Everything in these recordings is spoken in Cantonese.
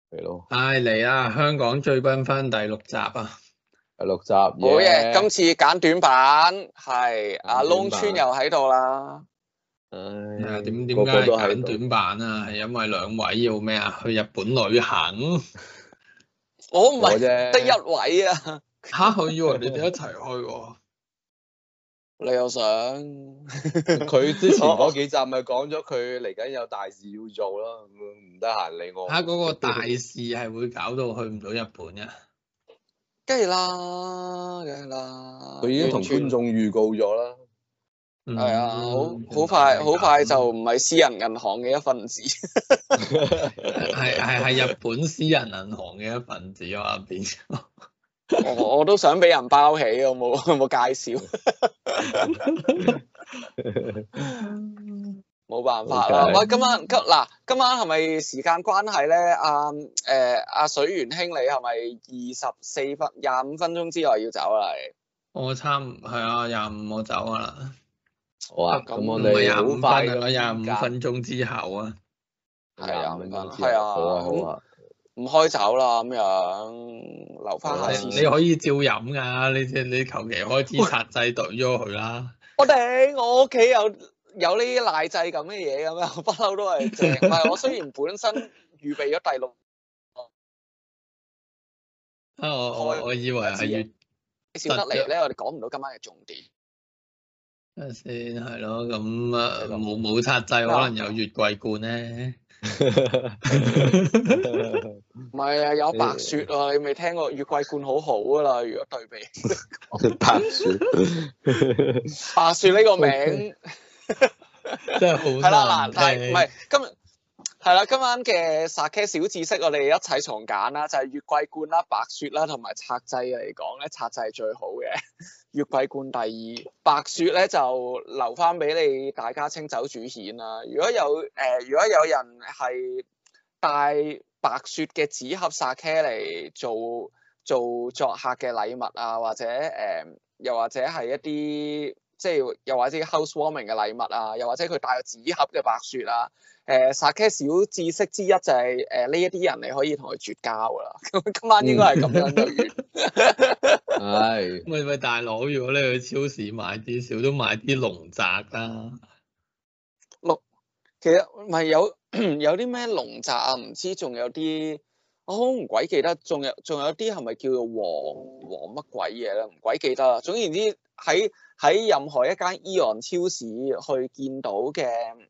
係咯。 唉，嚟啦！香港最繽紛第6集啊！ 第6集好嘢，今嘢， 次揀短版，係阿短版窿村又喺度啦。 係啊， 唉， 點解個個係揀都喺度。 短版啊？係因為兩位要咩啊？去日本旅行我唔係我啫， 得一位啊， 吓？我以為你哋一齊去喎。 你又想？ 佢之前嗰幾集咪講咗佢嚟緊有大事要做咯，唔得閒理我。 吓，嗰個大事係會搞到去唔到日本嘅。 梗係啦，梗係啦。 佢已經同觀眾預告咗啦。 係啊，好快就唔係私人銀行嘅一份子。 係日本私人銀行嘅一份子啊！變咗。 我都想俾人包起，有冇介紹？冇辦法啦。喂，今晚係咪時間關係咧？阿水源兄，你係咪25分鐘之內要走啊？ 我差唔係啊，25我走啊啦。 好啊，咁我唔係哋好 25 快分啊，25分鐘之後啊。 係啊 25分鐘之後。 係啊， 好啊好啊。 唔開酒啦，咁樣留翻下次。 你可以照飲㗎，你求其開支拆劑懟咗佢啦。 我屋企有呢啲賴製咁嘅嘢咁樣，不嬲都係正。唔係我雖然本身預備咗第6。 我以為係越少得嚟咧，我哋講唔到今晚嘅重點。 先係咯，咁啊冇拆劑，可能有月桂冠咧。 唔係啊，有白雪啊，你未聽過月桂冠好好噶啦，如果對比。白雪呢個名真係好難聽。 但係唔係今晚嘅 Sake 小知識，我哋一齊重揀啦，就係月桂冠啦、白雪啦同埋拆劑嚟講咧，拆劑係最好嘅。月桂冠第2，白雪咧就留翻俾你大家清酒主顯啦。如果有人係帶白雪嘅紙盒 Sake 嚟做作客嘅禮物啊，或者又或者係一啲即係又或者 housewarming 嘅禮物啊，又或者佢帶個紙盒嘅白雪啊。Sake 小知識之一就係呢一啲人你可以同佢絕交噶啦。咁今晚應該係咁樣就完。 係。 喂大佬，如果你去超市買啲少都買啲龍澤啦。 其實唔係有啲咩龍澤啊？唔知仲有啲我唔鬼記得，仲有啲係咪叫做黃乜鬼嘢咧？唔鬼記得啦。總言之，喺任何一間 Eon 超市去見到嘅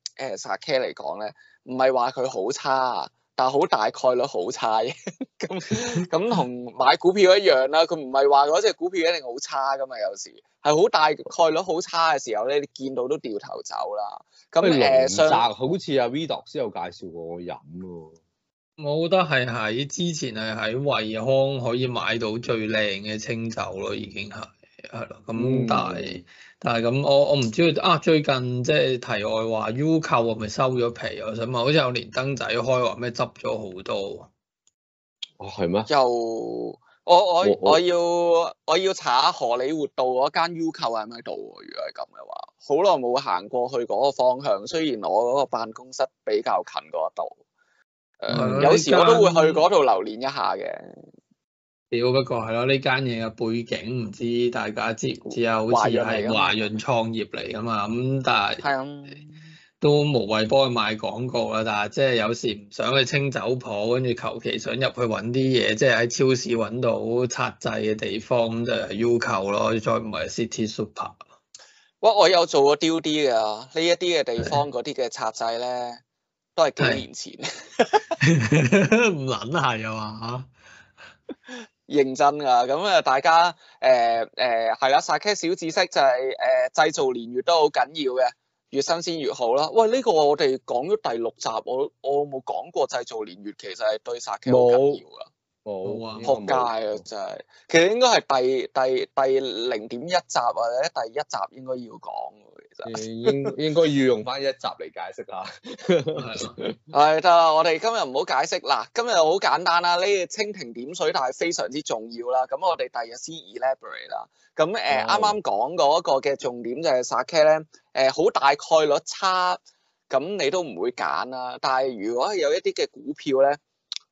Sake 嚟講咧，唔係話佢好差，但係好大概率好差嘅。咁同買股票一樣啦，佢唔係話嗰隻股票一定好差噶嘛，有時係好大概率好差嘅時候咧，你見到都掉頭走啦。咁龍澤好似阿 Vidoc 先有介紹過我飲喎。 我覺得係喺之前係喺惠康可以買到最靚嘅清酒咯，已經係咯。咁但係咁我唔知啊。最近即係題外話 U 購係咪收咗皮？我想問，好似有連登仔開話咩執咗好多。 哦，係咩？ 又我要查下荷里活道嗰間 U 購喺咪度喎？如果係咁嘅話，好耐冇行過去嗰個方向。雖然我嗰個辦公室比較近嗰度，有時我都會去嗰度留連一下嘅。 不過係咯，呢間嘢嘅背景唔知大家知唔知啊？好似係華潤創業嚟噶嘛，咁但係都無謂幫佢賣廣告啦。但係即係有時唔想去清酒鋪，跟住求其想入去揾啲嘢，即係喺超市揾到拆劑嘅地方，咁就係 U 購咯，再唔係 City Super。 我有做過丟啲㗎，呢一啲嘅地方嗰啲嘅拆劑咧，都係幾年前。 唔撚係啊嘛認真㗎，咁啊大家係啦，Sake 小知識就係製造年月都好緊要嘅，越新鮮越好啦。喂，呢個我哋講咗第6集，我冇講過製造年月其實係對 Sake 好緊要㗎。 冇啊！ 撲街啊！真係，其實應該係第0.1集或者第1集應該要講嘅，其實應該要用翻1集嚟解釋下。 係得啦，我哋今日唔好解釋嗱，今日好簡單啦，呢個蜻蜓點水，但係非常之重要啦。咁我哋第日先 elaborate 啦。咁啱啱講嗰個嘅重點就係 Sake 咧，好大概率差，咁你都唔會揀啦。但係如果係有一啲嘅股票咧，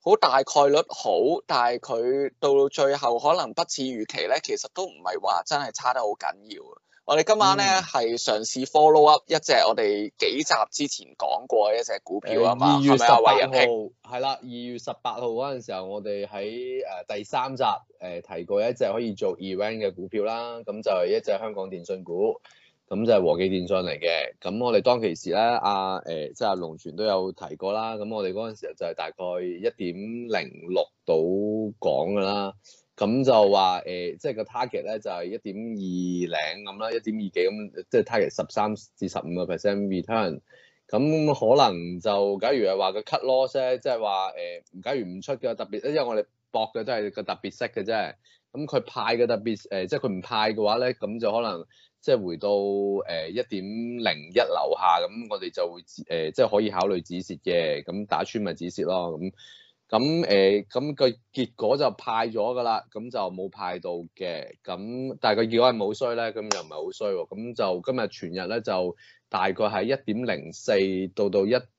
好大概率好，但係佢到最後可能不似預期咧，其實都唔係話真係差得好緊要。我哋今晚咧係嘗試 follow up 一隻我哋幾集之前講過嘅一隻股票啊嘛，係咪啊？惠仁興係啦，2月18號嗰陣時候，我哋喺第3集提過一隻可以做 event 嘅股票啦，咁就係一隻香港電訊股，咁就係和記電訊嚟嘅。咁我哋當其時咧，即係阿龍泉都有提過啦。咁我哋嗰陣時候就係大概1.06度講㗎啦。咁就話即係個 target 咧就係1.20咁啦，1.2幾咁，即係 target 13至15% return。咁可能就假如係話個 cut loss 咧，即係話假如唔出嘅特別，因為我哋博嘅都係個特別息嘅啫。咁佢派嘅特別即係佢唔派嘅話咧，咁就可能即係回到1.01樓下，咁我哋就會即係可以考慮止蝕嘅。咁打穿咪止蝕咯。咁個結果就派咗㗎啦，咁就冇派到嘅。咁但係個結果係冇衰咧，咁又唔係好衰喎。咁就今日全日咧就大概係1.04到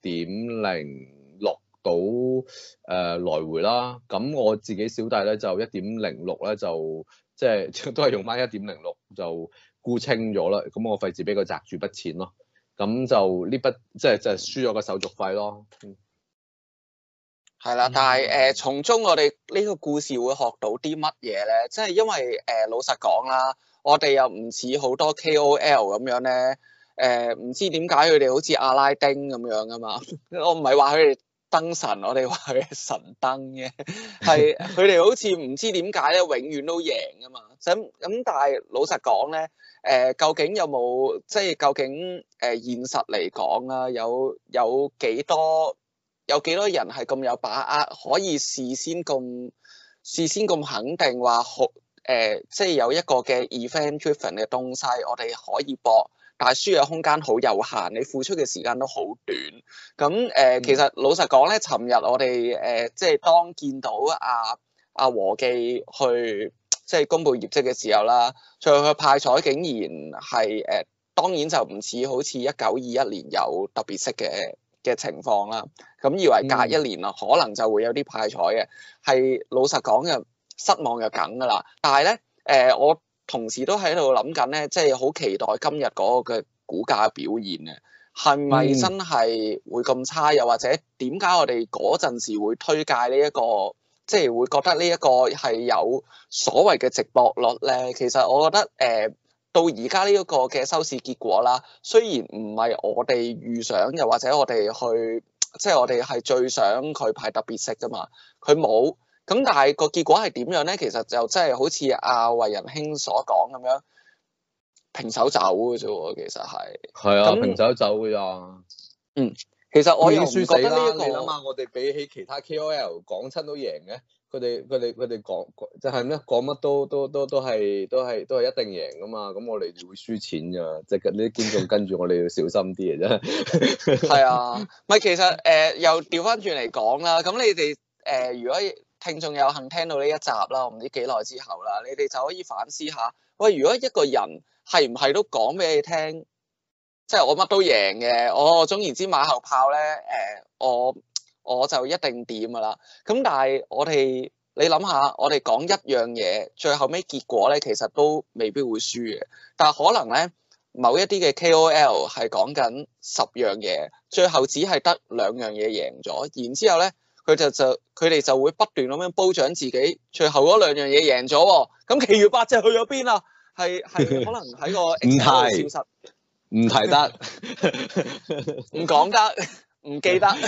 1.06度來回啦。咁我自己小弟咧就1.06咧就即係都係用翻1.06就沽清咗啦。咁我費事俾佢擲住筆錢咯。咁就呢筆即係輸咗個手續費咯。 係啦，但係從中我哋呢個故事會學到啲乜嘢咧？即係因為老實講啦，我哋又唔似好多 KOL 咁樣咧，唔知點解佢哋好似阿拉丁咁樣啊嘛。我唔係話佢哋燈神，我哋話佢係神燈嘅，係佢哋好似唔知點解咧，永遠都贏啊嘛。咁但係老實講咧，究竟有冇即係究竟現實嚟講啦，有幾多人係咁有把握，可以事先咁肯定話好即係有一個嘅 event driven 嘅東西，我哋可以博，但係輸嘅空間好有限，你付出嘅時間都好短。咁其實老實講咧，尋日我哋即係當見到阿和記去即係公佈業績嘅時候啦，最後佢派彩竟然係當然就唔似好似1921年有特別息嘅情況啦，咁以為隔一年啊，可能就會有啲派彩嘅，係老實講嘅失望就梗噶啦。但係咧，我同時都喺度諗緊咧，即係好期待今日嗰個嘅股價表現嘅，係咪真係會咁差？又或者點解我哋嗰陣時會推介呢一個，即係會覺得呢一個係有所謂嘅值博率咧？其實我覺得到而家呢一個嘅收市結果啦，雖然唔係我哋預想，又或者我哋去，即係我哋係最想佢派特別息㗎嘛，佢冇，咁但係個結果係點樣咧？其實就真係好似阿惠仁興所講咁樣，平手走嘅啫喎，其實係啊，平手走㗎咋。 其實我又唔覺得呢你諗下，我哋比起其他 KOL 講親都贏嘅。佢哋講就係咩？講乜都係一定贏噶嘛。咁我哋會輸錢㗎，即係啲觀眾跟住我哋要小心啲嘅啫。 係啊，咪其實又調翻轉嚟講啦。咁你哋如果聽眾有幸聽到呢一集啦，我唔知幾耐之後啦，你哋就可以反思下，喂，如果一個人係唔係都講俾你聽，即係我乜都贏嘅，我總言之馬後炮咧，我就一定掂㗎啦。咁但係你諗下，我哋講一樣嘢，最後尾結果咧，其實都未必會輸嘅。但係可能咧，某一啲嘅 KOL 係講緊10樣嘢，最後只係得2樣嘢贏咗，然之後咧，佢哋就會不斷咁樣褒獎自己，最後嗰2樣嘢贏咗喎。咁其餘8隻去咗邊啊？係可能喺個 Excel 度消失。 唔提得， 唔講得，唔記得，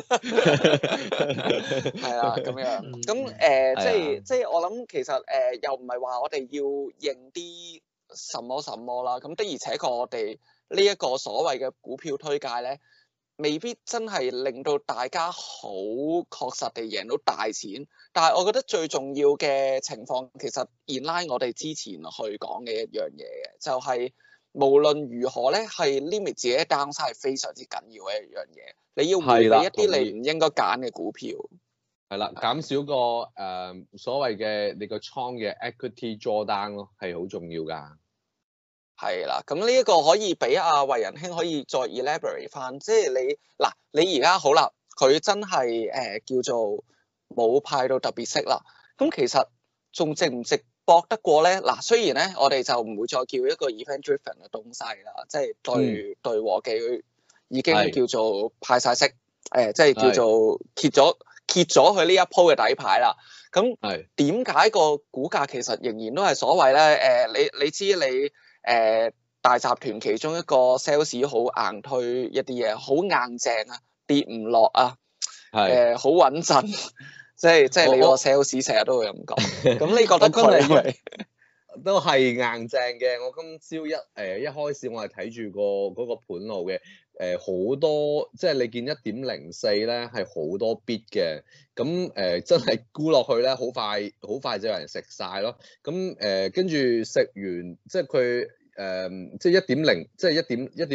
係啦咁樣。咁即係我諗，其實又唔係話我哋要認啲什麼啦。咁的而且確，我哋呢一個所謂嘅股票推介咧，未必真係令到大家好確實地贏到大錢。但係我覺得最重要嘅情況，其實 in line 我哋之前去講嘅一樣嘢嘅，就係無論如何咧，係 limit 自己 downside 係非常之緊要嘅一樣嘢。你要回避一啲你唔應該揀嘅股票。 係啦，減少個所謂嘅你個倉嘅 equity drawdown 咯，係好重要㗎。 係啦，咁呢一個可以俾阿惠仁興可以再 elaborate 翻，即係你而家好啦，佢真係叫做冇派到特別息啦。咁其實仲值唔值搏得過咧？嗱，雖然咧我哋就唔會再叫一個 event driven 嘅東西啦，即係對和記已經叫做派晒息，即係叫做揭咗佢呢一鋪嘅底牌啦。咁點解個股價其實仍然都係所謂咧？你知你大集團其中一個 sales 好硬推一啲嘢，好硬淨啊，跌唔落啊，好穩陣，即係你個 sales 成日都會咁講。咁你覺得佢都係硬淨嘅？我今朝一開始我係睇住嗰個盤路嘅，好多即係你見1.04咧係好多 bit 嘅，咁真係沽落去咧好快就有人食晒咯。咁跟住食完即係佢。即係1.0，即係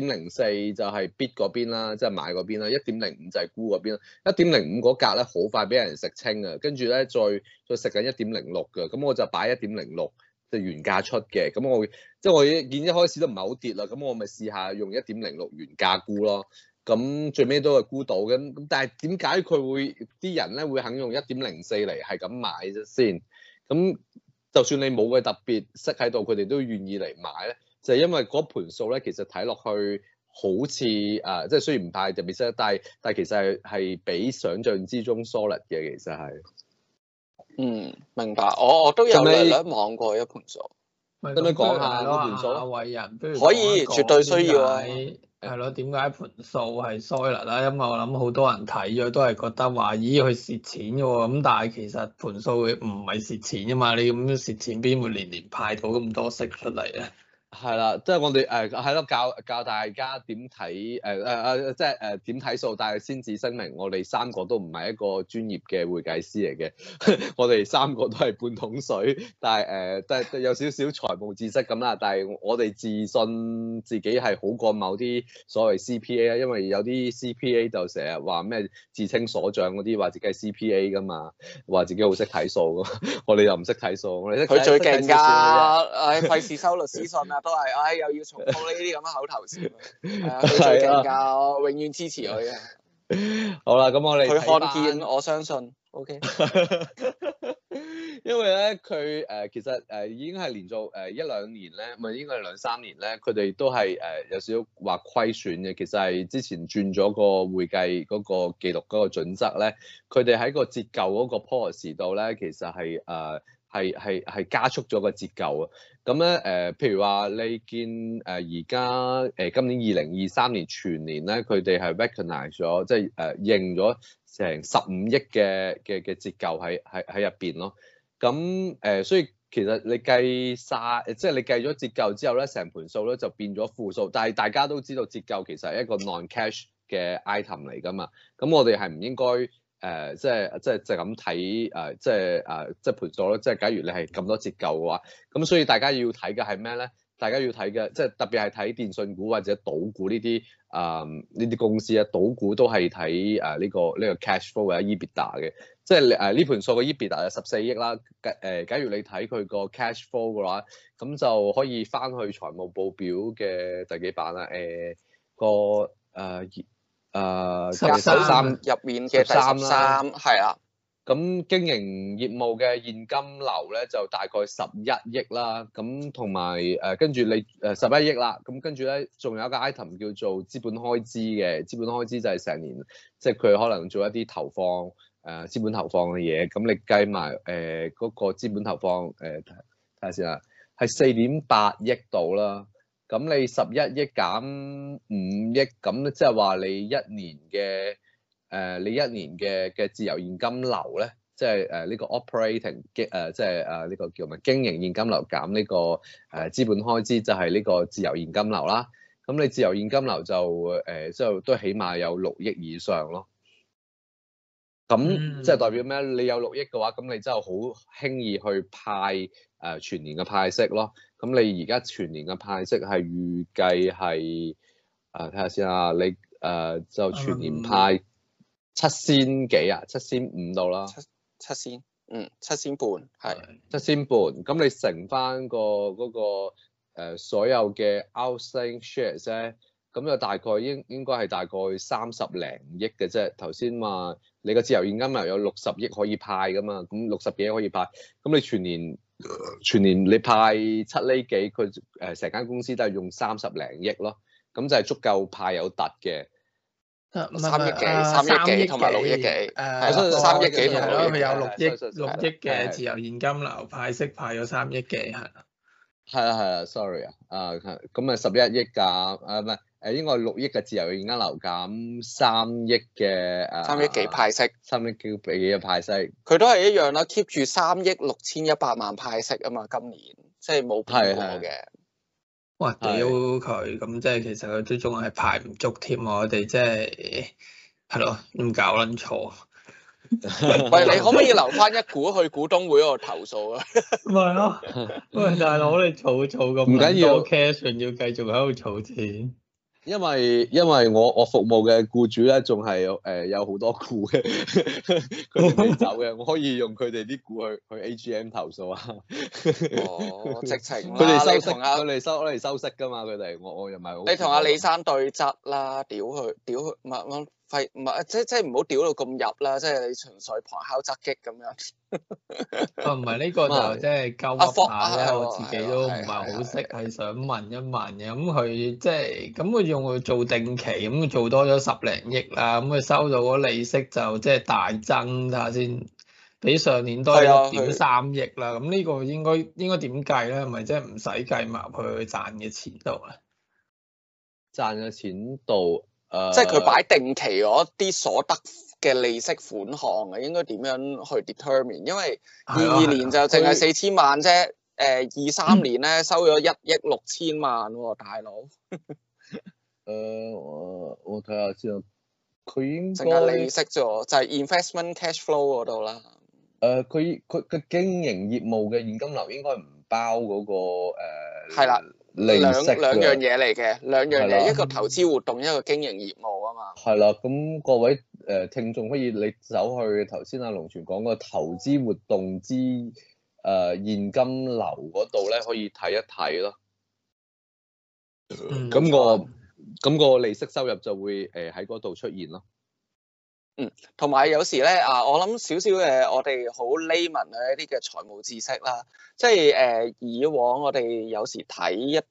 1.04就係 bid 嗰邊啦，即係買嗰邊啦。1.05就係沽嗰邊啦。1.05嗰格咧好快俾人食清啊，跟住咧再食緊1.06嘅，咁我就擺1.06就原價出嘅。咁我見一開始都唔係好跌啦，咁我咪試下用1.06原價沽咯。咁最尾都係沽到嘅。咁但係點解啲人咧會肯用1.04嚟係咁買啫先？咁就算你冇嘅特別息喺度，佢哋都願意嚟買咧。就係因為嗰盤數咧，其實睇落去好似即係雖然唔太特別息，但係其實係比想象之中 solid 嘅，其實係。 明白。我都有略望過一盤數。 可唔可以講下嗰盤數？ 阿偉人，不如可以，絕對需要啊。 係咯，點解盤數係 solid 啦？因為我諗好多人睇咗都係覺得話，咦，佢蝕錢嘅喎。咁但係其實盤數唔係蝕錢㗎嘛，你咁蝕錢邊會年年派到咁多息出嚟咧？ 係啦，即係我哋係咯，教大家點睇即係點睇數，但係先至聲明，我哋三個都唔係一個專業嘅會計師嚟嘅，我哋三個都係半桶水，但係有少少財務知識咁啦。但係我哋自信自己係好過某啲所謂 CPA 啊，因為有啲 CPA 就成日話咩自稱所長嗰啲，話自己係 CPA 噶嘛，話自己好識睇數噶，我哋又唔識睇數，我哋佢最勁㗎，費事收律師信啊！都係，又要重複呢啲咁嘅口頭禪。佢最勁㗎，我永遠支持佢嘅。 好啦，咁我哋佢看見，我相信。OK。 因為咧，佢其實已經係連續1-2年咧，唔係應該係2-3年咧，佢哋都係有少少話虧損嘅。其實係之前轉咗個會計嗰個記錄嗰個準則咧，佢哋喺個折舊嗰個 policy 度咧，其實係加速咗個折舊啊！咁咧譬如話你見而家今年2023年全年咧，佢哋係 recognize 咗，即係認咗成15億嘅折舊喺入邊咯。咁所以其實你計晒，即係你計咗折舊之後咧，成盤數咧就變咗負數。但係大家都知道折舊其實係一個 non-cash 嘅 item 嚟㗎嘛。咁我哋係唔應該。即係咁睇即係盤數咯。即係假如你係咁多折舊嘅話，咁所以大家要睇嘅係咩咧？大家要睇嘅即係特別係睇電訊股或者賭股呢啲公司啊，賭股都係睇呢個 cash flow 或者 EBITDA 嘅。即係呢盤數嘅 EBITDA 係14億啦。假如你睇佢個 cash flow 嘅話，咁就可以翻去財務報表嘅第幾版啊？ 13入面嘅第13係啦。 咁經營業務嘅現金流咧就大概11億啦。咁同埋跟住你11億啦。咁跟住咧仲有一個 item 叫做資本開支嘅。資本開支就係成年，即係佢可能做一啲投放資本投放嘅嘢。咁你計埋嗰個資本投放睇下先啦，係4.8億度啦。咁你11億減5億，咁即係話你一年嘅自由現金流咧，即係呢個 operating 即係呢個叫咩經營現金流減呢個資本開支，就係呢個自由現金流啦。咁你自由現金流就即係都起碼有6億以上咯。咁即係代表咩？你有6億嘅話，咁你真係好輕易去派全年嘅派息咯。咁你而家全年嘅派息係預計係睇下先啊，你就全年派7仙幾啊，7仙5度啦。 7仙，7仙半係。 7仙半，咁你乘翻嗰個所有嘅 outstanding shares 咧，咁就大概應該係大概30零億嘅啫。頭先話你個自由現金流有60億可以派噶嘛，咁60幾億可以派，咁你全年你派7厘幾，佢成間公司都係用30零億咯，咁就係足夠派有突嘅。 3億幾，3億幾同埋6億幾，3億幾同埋6億幾， 佢有6億嘅自由現金流派息派咗3億幾係。 係啦，sorry 啊，咁啊11億㗎，唔係應該係6億嘅自由現金流減3億嘅 3億幾派息 ，3億幾嘅派息， 佢都係一樣啦，keep 住3億6100萬派息啊嘛，今年即係冇變過嘅。 哇！屌佢咁即係其實佢都仲係排唔足添，我哋即係咯，咁搞撚錯。 喂，你可唔可以留翻一股去股東會嗰度投訴啊？ 唔係咯，喂大佬你儲咁唔緊要 cash，要繼續喺度儲錢。 因為我服務嘅僱主咧，仲係有好多股嘅，佢哋未走嘅，我可以用佢哋啲股去 AGM 投訴啊。 哦，直情佢哋收息，佢哋攞嚟收息㗎嘛，佢哋我又唔係好。 你同阿李生對質啦，屌佢，唔係即係唔好屌到咁入啦，即係你純粹旁敲側擊咁樣。 唔係呢個就即係鳩噏下咧，我自己都唔係好識，係想問一問嘅。咁佢即係咁佢用佢做定期，咁佢做多咗10零億啦，咁佢收到嗰利息就即係大增，睇下先，比上年多6.3億啦。咁呢個應該點計咧？係咪即係唔使計埋佢賺嘅錢度咧？ 賺嘅錢度即係佢擺定期嗰啲所得嘅利息款項啊，應該點樣去 determine？ 因為22年就淨係4000萬啫，23年咧收咗1億6千萬喎，大佬。 我睇下先，佢應該淨係利息啫，就係 investment cash flow 嗰度啦。 佢嘅經營業務嘅現金流應該唔包嗰個係啦。 利息兩樣嘢嚟嘅，兩樣嘢，一個投資活動，一個經營業務啊嘛。 係啦，咁各位聽眾可以你走去頭先阿龍泉講個投資活動之現金流嗰度咧，可以睇一睇咯。咁個利息收入就會喺嗰度出現咯。 同埋有時咧我諗少少嘅我哋好 layman 嘅一啲嘅財務知識啦，即係以往我哋有時睇一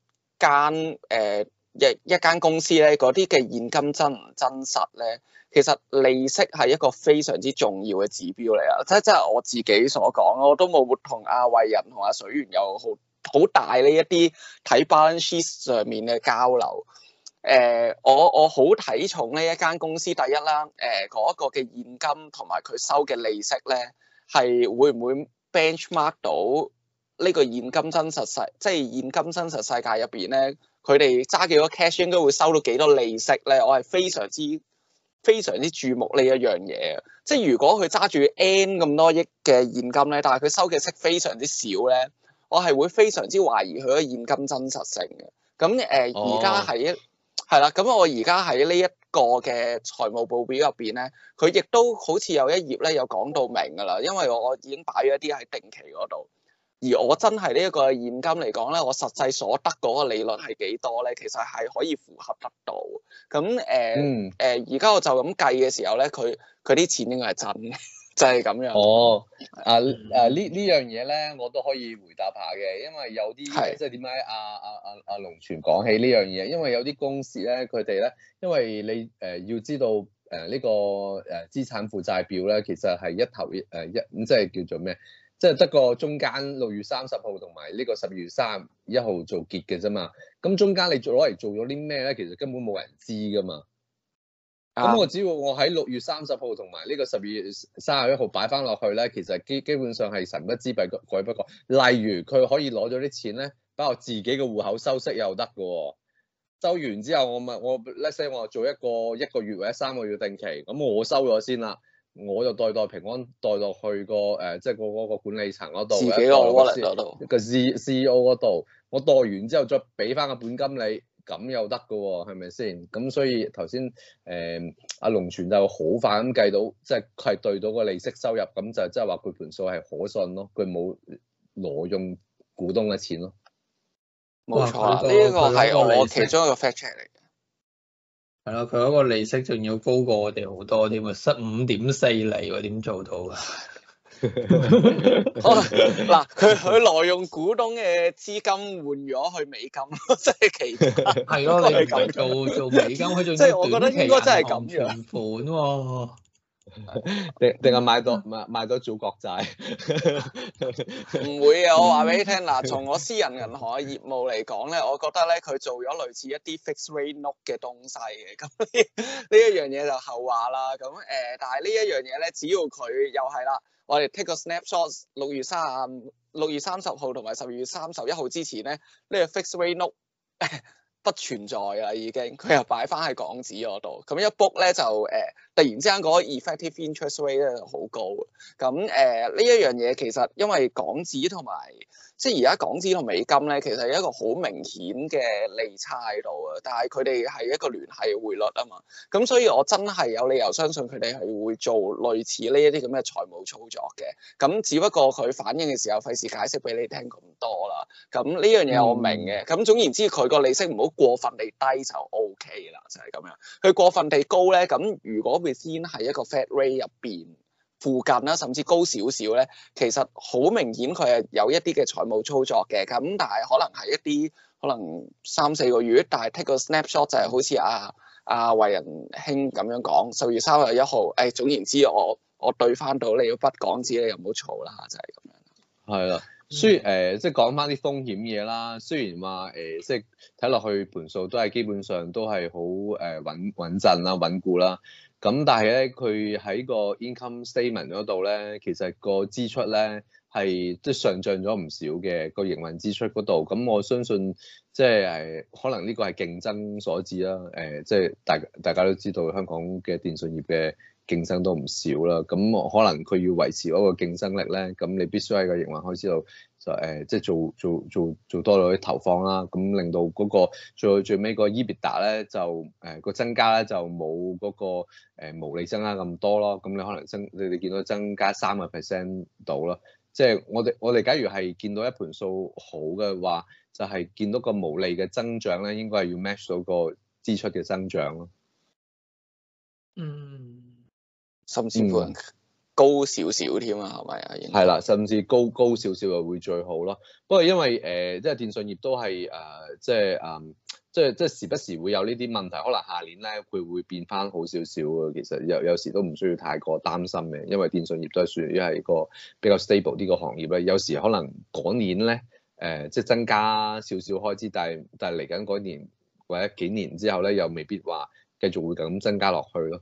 間公司咧，嗰啲嘅現金真唔真實咧，其實利息係一個非常之重要嘅指標嚟啊！即係我自己所講，我都冇同阿慧仁同阿水源有好大呢一啲睇 balance sheet 上面嘅交流。我好睇重呢一間公司，第一啦，嗰個嘅現金同埋佢收嘅利息咧，係會唔會 benchmark 到呢個現金真實世，即係現金真實世界入邊咧，佢哋揸幾多 cash 應該會收到幾多利息咧？我係非常之注目呢一樣嘢。即係如果佢揸住 N 咁多億嘅現金咧，但係佢收嘅息非常之少咧，我係會非常之懷疑佢嘅現金真實性嘅。咁而家係啦，咁我而家喺呢一個嘅財務報表入邊咧，佢亦都好似有一頁咧有講到明㗎啦，因為我已經擺咗一啲喺定期嗰度，而我真係呢一個現金嚟講咧，我實際所得嗰個利率係幾多咧？其實係可以符合得到。咁而家我就咁計嘅時候咧，佢啲錢應該係真嘅。就係咁樣。 呢樣嘢咧，我都可以回答下嘅，因為有啲即係點解阿龍泉講起呢樣嘢？因為有啲公司咧，佢哋咧，因為你要知道呢個資產負債表咧，其實係一頭咁即係叫做咩？即係得個中間6月30號同埋呢個12月31號做結嘅啫嘛。咁中間你攞嚟做咗啲咩咧？其實根本冇人知噶嘛。咁我只要我喺6月30號同埋呢個12月31號擺翻落去咧，其實基本上係神不知鬼不覺。例如佢可以攞咗啲錢咧，擺我自己嘅戶口收息又得嘅喎。收完之後let's say我做一個月或者3個月定期，咁我收咗先啦，我就代平安代落去即係嗰個管理層嗰度， 自己個 wallet 嗰度， 個 CEO 嗰度，我代完之後再俾翻個本金你。咁又得㗎喎，係咪先？咁所以頭先阿龍泉就好快咁計到，即係對到個利息收入，咁就即係話佢盤數係可信咯，佢冇挪用股東嘅錢咯。 冇錯，呢個係我其中一個 fact check 嚟嘅。 係咯，佢嗰個利息仲要高過我哋好多添啊，失5.4厘喎，點做到㗎？ 嗱，佢挪用股東嘅資金換咗去美金，即係其他係咯，你唔係做美金，佢仲即係我覺得應該真係咁樣存款喎。 定係買多組國債？ 唔會啊！我話俾你聽嗱，從我私人銀行嘅業務嚟講咧，我覺得咧佢做咗類似一啲 fixed rate note 嘅東西嘅，咁呢一樣嘢就後話啦。咁但係呢一樣嘢咧，只要佢又係啦，我哋 take 個 snapshot， 6月30號同埋12月31號之前咧，呢個 fixed rate note 不存在啦，已經佢又擺翻喺港紙嗰度，咁一 book 咧就突然之間嗰個 effective interest rate 咧就好高。咁呢一樣嘢其實因為港紙同埋即係而家港紙同美金咧，其實有一個好明顯嘅利差喺度啊，但係佢哋係一個聯繫匯率啊嘛，咁所以我真係有理由相信佢哋係會做類似呢一啲咁嘅財務操作嘅，咁只不過佢反應嘅時候費事解釋俾你聽咁多啦，咁呢樣嘢我明嘅，咁總言之佢個利息唔好過分地低就 OK 啦，就係咁樣。佢過分地高咧，咁如果 within 係一個 Fed rate 入邊附近啦，甚至高少少咧，其實好明顯佢係有一啲嘅財務操作嘅，咁但係可能係一啲可能3-4個月，但係 take 個 snapshot 就係好似惠仁兄咁樣講，10月31號，總言之我對翻到你要筆港紙，你又唔好嘈啦，就係咁樣。 係啦。雖然即係講翻啲風險嘢啦，雖然話即係睇落去盤數都係基本上都係好穩陣啦、穩固啦，咁但係咧佢喺個 income statement 嗰度咧，其實個支出咧係即係上漲咗唔少嘅個營運支出嗰度，咁我相信即係可能呢個係競爭所致啦，即係大家都知道香港嘅電信業嘅競爭都唔少啦，咁可能佢要維持嗰個競爭力咧，咁你必須喺個營運開支度就即係做多咗啲投放啦，咁令到嗰個最尾個 EBITDA 咧就個增加咧就冇嗰個毛利增加咁多咯，咁你可能你哋見到增加3% 到啦，即係我哋假如係見到一盤數好嘅話，就係見到個毛利嘅增長咧，應該係要 match 到個支出嘅增長咯。 甚至乎高少少添啊，係咪啊？ 係啦，甚至高少少就會最好咯。不過因為即係電信業都係即係時不時會有呢啲問題，可能下年咧佢會變翻好少少啊。其實有時都唔需要太過擔心嘅，因為電信業都係屬於係一個比較 stable 啲個行業咧。有時可能嗰年咧即係增加少少開支，但係嚟緊嗰年或者幾年之後咧，又未必話繼續會咁增加落去咯。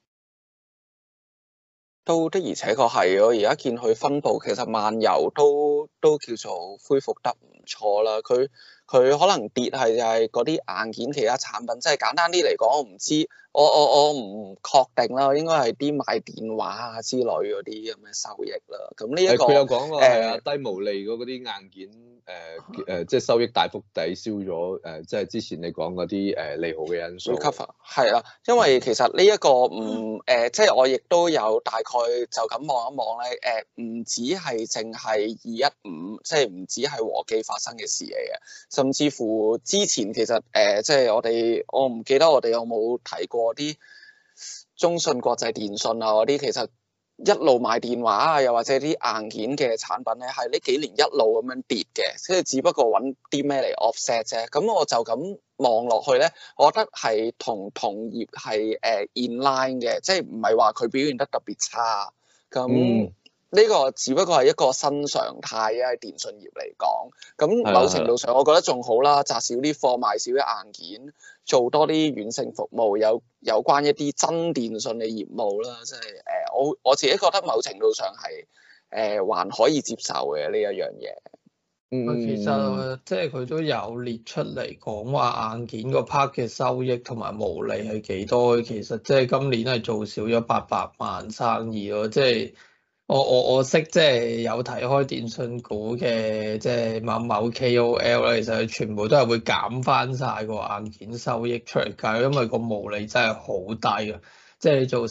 都的而且確係，我而家見佢分佈，其實漫遊都叫做恢復得唔錯啦。佢可能跌係就係嗰啲硬件其他產品，即係簡單啲嚟講，我唔知，我唔確定啦，應該係啲賣電話啊之類嗰啲咁嘅收益啦。咁呢一個佢有講過係啊，低毛利嗰啲硬件即係收益大幅抵消咗即係之前你講嗰啲利好嘅因素。 recover 係啦，因為其實呢一個即係我亦都有大概就咁望一望咧，唔止係淨係215，即係唔止係和記發生嘅事嚟嘅，甚至乎之前其實即係我唔記得我哋有冇提過啲中信國際電信啊嗰啲，其實一路賣電話啊，又或者啲硬件嘅產品咧，係呢幾年一路咁樣跌嘅，即係只不過揾啲咩嚟 offset 啫。咁我就咁望落去咧，我覺得係同業係in line 嘅，即係唔係話佢表現得特別差。咁呢個只不過係一個新常態啊，喺電信業嚟講。咁某程度上，我覺得仲好啦，紮少啲貨，賣少啲硬件，做多啲軟性服務，有關一啲真電信嘅業務啦。即係我自己覺得某程度上係還可以接受嘅呢一樣嘢。 其實即係佢都有列出嚟講話硬件個 part 嘅收益同埋毛利係幾多，其實即係今年係做少咗800萬生意咯，即係。我識即係有睇開電信股嘅，即係某 KOL 啦，其實佢全部都係會減翻晒個硬件收益出嚟計，因為個毛利真係好低啊！即係做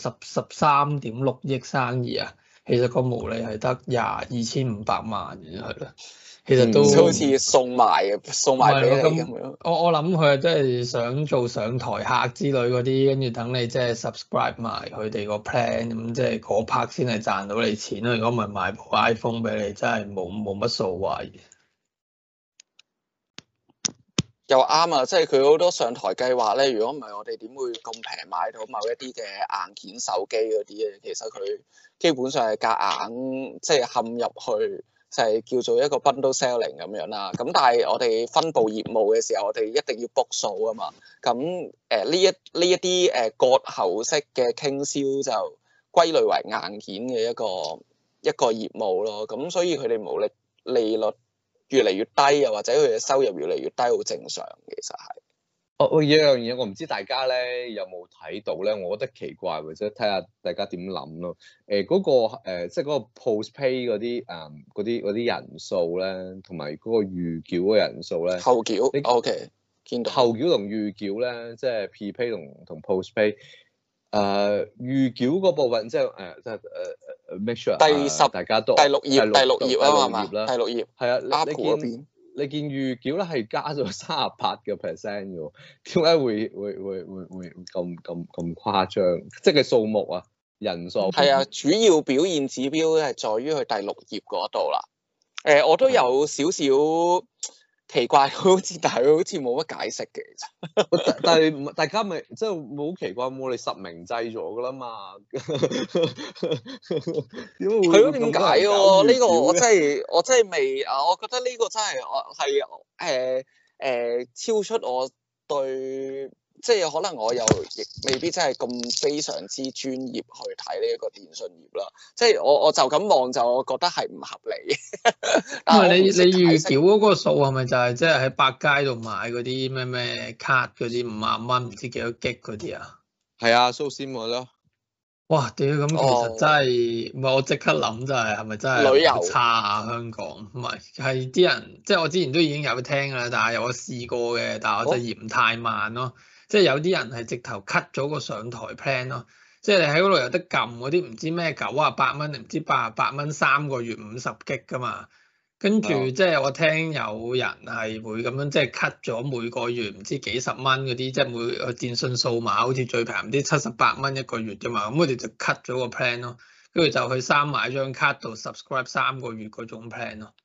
13.6億生意啊，其實個毛利係得22,500萬嘅係啦。 其實都好似送埋俾你咁樣。 我諗佢真係想做上台客之類嗰啲，跟住等你即係 subscribe 埋佢哋個 plan，咁即係嗰 part 先係賺到你錢咯。如果唔係賣部 iPhone 俾你，真係冇乜數謂。 又啱啊！即係佢好多上台計劃咧，如果唔係我哋點會咁平買到某一啲嘅硬件手機嗰啲咧？其實佢基本上係夾硬即係嵌入去，就係叫做一個 bundle selling 咁樣啦。咁但係我哋分部業務嘅時候，我哋一定要 book 數啊嘛。咁呢一啲割喉式嘅傾銷就歸類為硬件嘅一個業務咯。咁所以佢哋毛利率越嚟越低，又或者佢嘅收入越嚟越低，好正常。其實係。 有一樣嘢我唔知大家咧有冇睇到咧，我覺得奇怪，或者睇下大家點諗咯。嗰個即係嗰個 postpay 嗰啲人數咧，同埋嗰個預繳嘅人數咧。 後繳。OK。見到。後繳同預繳咧，即係 prepay 同 postpay。預繳嗰部分即係make sure 大家都第六頁啊嘛，第六頁係啊，你見預繳咧係加咗38%嘅喎，點解會咁誇張？即係數目啊，人數係啊，主要表現指標係在於佢第六頁嗰度啦。我都有少少奇怪，但係佢好似冇乜解釋嘅，其實。 但係大家咪即係冇奇怪，冇你實名制咗㗎啦嘛？ 係咯，點解喎？呢個我真係未啊！我覺得呢個真係超出我對。即係可能我又亦未必真係咁非常之專業去睇呢一個電信業啦。即係我就咁望就我覺得係唔合理。 因為你預繳嗰個數係咪就係即係喺百佳度買嗰啲咩卡嗰啲50蚊唔知幾多 G 嗰啲啊？ 係啊，蘇仙我咯。 哇！屌咁其實真係唔係我即刻諗就係咪真係旅遊差啊香港？唔係係啲人即係我之前都已經有聽㗎啦，但係我試過嘅，但係我就嫌太慢咯。即係有啲人係直頭 cut 咗個上台 plan 咯，即係你喺嗰度有得撳嗰啲唔知咩98蚊定唔知88蚊3個月50G 㗎嘛，跟住即係我聽有人係會咁樣即係 cut 咗每個月唔知幾十蚊嗰啲，即係每個電信數碼好似最平唔知78蚊一個月啫嘛，咁佢哋就 cut 咗個 plan 咯，跟住就去三買張卡度 subscribe 3個月嗰種 plan 咯。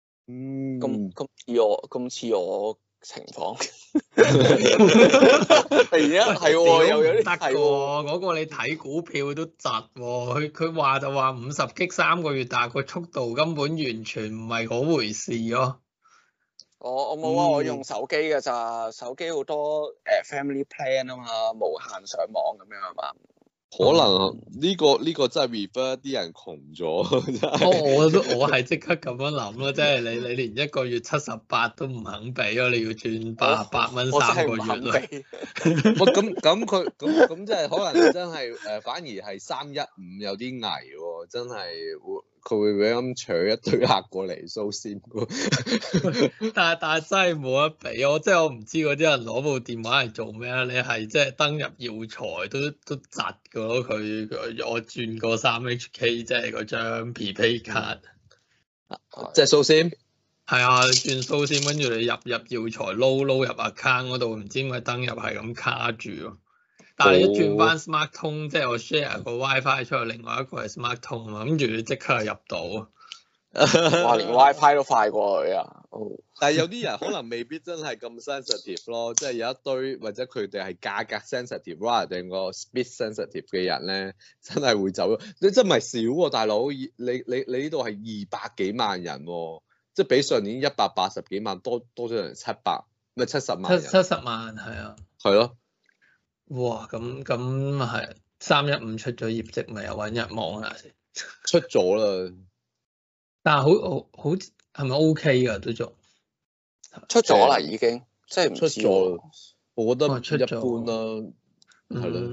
咁似我情況。突然間係喎，又有啲得喎，嗰個你睇股票都窒喎，佢話就話50G 3個月，但係個速度根本完全唔係嗰回事咯。 我冇啊，我用手機㗎咋，手機好多family plan 啊嘛，無限上網咁樣啊嘛。 可能呢個真係 refer 啲人窮咗。 我係即刻咁樣諗咯，即係你連一個月78都唔肯俾咯，你要轉88蚊3個月咯。 咁即係可能真係反而係315有啲危喎，真係佢會咁搶一堆客過嚟蘇先。 但係真係冇得比，我唔知嗰啲人攞部電話嚟做咩啊？你係即係登入耀才都窒㗎咯，我轉過3HK 即係嗰張 prepay 卡， 即係蘇先。 係啊，你轉蘇先，跟住你入耀才撈入 account 嗰度，唔知點解登入係咁卡住咯。但係你一轉翻 Smart 通，即係我 share 個 WiFi 出去，另外一個係 Smart 通啊嘛，跟住你即刻入到。 哇！連 WiFi 都快過佢啊！ 但係有啲人可能未必真係咁 sensitive 咯，即係有一堆或者佢哋係價格 sensitive，或者定個 speed sensitive 嘅人咧，真係會走咯。你真唔係少喎，大佬，你呢度係200幾萬人喎，即係比上年180幾萬多咗成70萬人。 70萬係啊。係咯。哇！咁係315出咗業績咪又揾日望下先。 出咗啦。 但係好係咪 OK 㗎都仲？ 出咗啦已經，即係唔出咗。我覺得出一般啦，係咯。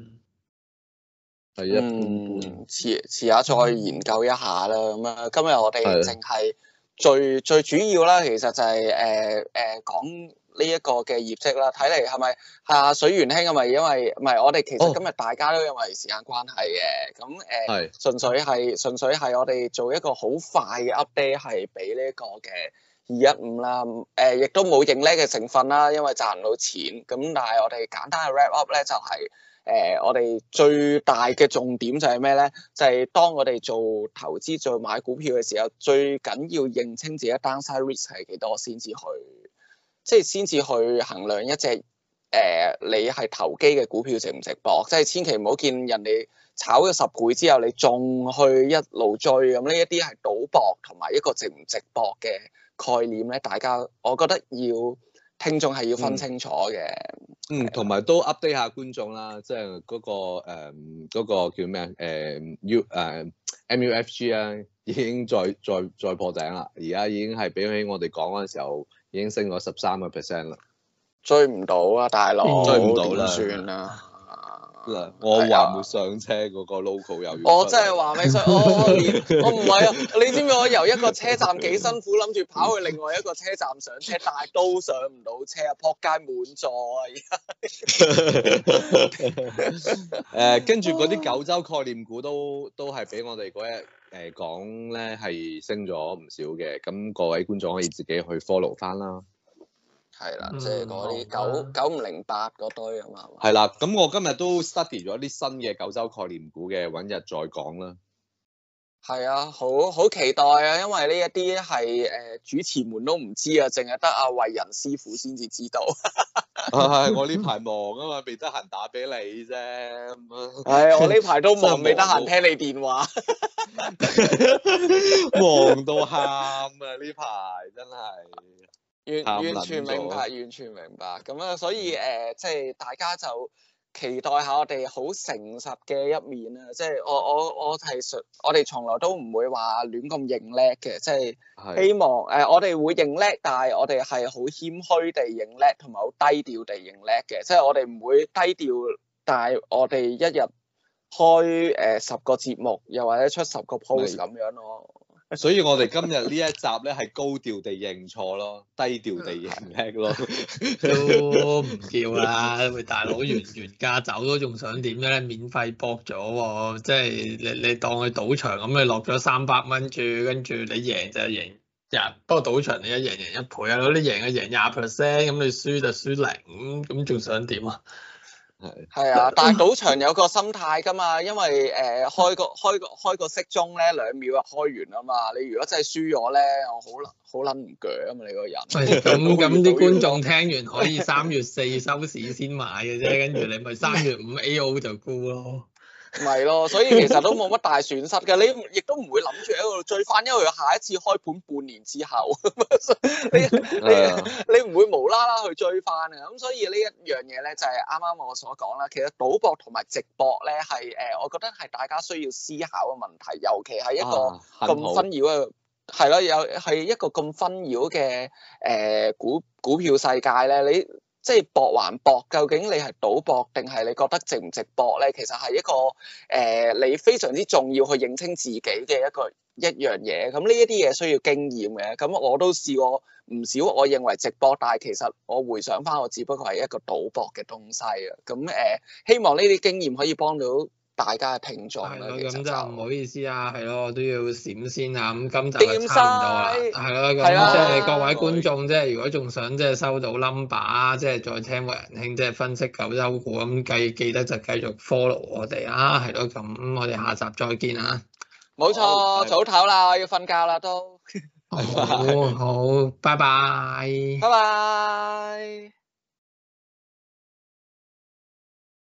係一般。 遲下再研究一下啦。咁啊，今日我哋淨係最主要啦，其實就係講呢一個嘅業績啦。睇嚟係咪啊水元兄係咪因為唔係我哋其實今日大家都因為時間關係嘅，咁純粹係我哋做一個好快嘅 update 係俾呢一個嘅215啦，亦都冇認叻嘅成分啦，因為賺唔到錢。咁但係我哋簡單嘅 wrap up 咧就係、我哋最大嘅重點就係咩咧？就係、當我哋做投資做買股票嘅時候，最緊要認清自己 downside risk 係幾多先至去，即係先至去衡量一隻你係投機嘅股票值唔值博。即係千祈唔好見人哋炒咗10倍之後，你仲去一路追，咁呢一啲係賭博同埋一個值唔值博嘅概念咧，大家我覺得聽眾係要分清楚嘅。 同埋都 update 下觀眾啦，即係嗰個叫咩MUFG 啊，已經再破頂啦，而家已經係比起我哋講嗰陣時候已經升咗13%啦。 追唔到啊，大佬！ 追唔到啦， 點算啊？ 我話會上車嗰個 local 又要， 我真係話未上，我唔係啊！你知唔知我由一個車站幾辛苦，諗住跑去另外一個車站上車，但係都上唔到車啊！撲街滿座啊！而家跟住嗰啲九州概念股都係俾我哋嗰日講咧係升咗唔少嘅，咁各位觀眾可以自己去 follow 翻啦。 係啦，即係嗰啲9508嗰堆啊嘛。 係啦，咁我今日都 study 咗啲新嘅九州概念股嘅，揾日再講啦。係啊，好期待啊，因為呢一啲係主持們都唔知啊，淨係得阿慧仁師傅先至知道。 我呢排忙啊嘛，未得閒打俾你啫。 我呢排都忙，未得閒聽你電話。 忙到喊啊！呢排真係。 完全明白，完全明白。咁啊，所以即係大家就期待下我哋好誠實嘅一面啦。即係我哋從來都唔會話亂咁認叻嘅。即係希望我哋會認叻，但係我哋係好謙虛地認叻，同埋好低調地認叻嘅。即係我哋唔會低調，但係我哋一日開10個節目，又或者出10個 post 咁樣咯。 所以我哋今日呢一集咧係高調地認錯咯，低調地認叻咯， 都唔叫啦。喂，大佬，原價走都仲想點咧？免費博咗喎，即係你當佢賭場咁，你落咗300蚊注，跟住你贏就贏1，不過賭場你一贏1倍啊，你贏就贏20%，咁你輸就輸0，咁仲想點啊？ 係啊，但係賭場有個心態㗎嘛，因為開個骰盅咧2秒就開完啊嘛。你如果真係輸咗咧，我好撚唔鋸啊嘛，你個人。 咁啲觀眾聽完可以3月4收市先買嘅啫，跟住你咪3月5 AO 就沽咯。 咪咯，所以其實都冇乜大損失嘅，你亦都唔會諗住喺度追翻，因為下一次開盤半年之後，你唔會無啦啦去追翻啊。咁所以呢一樣嘢咧就係啱啱我所講啦。其實賭博同埋直博咧係我覺得係大家需要思考嘅問題，尤其係一個咁紛擾嘅係咯，係一個咁紛擾嘅股票世界咧，你。即係博還博，究竟你係賭博定係你覺得值唔值博咧？其實係一個你非常之重要去認清自己嘅一樣嘢。咁呢一啲嘢需要經驗嘅。咁我都試過唔少，我認為直博，但係其實我回想翻，我只不過係一個賭博嘅東西啊。咁希望呢啲經驗可以幫到大家嘅聽眾啦。 咁就唔好意思啊，係咯，我都要閃先啊。咁今集就差唔多啦，係咯。咁即係各位觀眾，即係如果仲想即係收到 number，即係再聽慧仁兄即係分析九州股，咁記得就繼續 follow 我哋啊，係咯。咁我哋下集再見啊。 冇錯，早唞啦，我要瞓覺啦都。 好，拜拜。 拜拜。